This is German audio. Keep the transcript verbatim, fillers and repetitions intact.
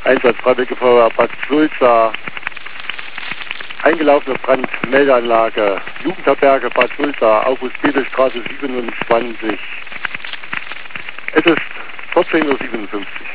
Einsatz Freiwillige Feuerwehr Bad Sulza. Eingelaufene Brandmeldeanlage Jugendherberge Bad Sulza, August-Bethel-Straße siebenundzwanzig. Es ist vierzehn Uhr siebenundfünfzig.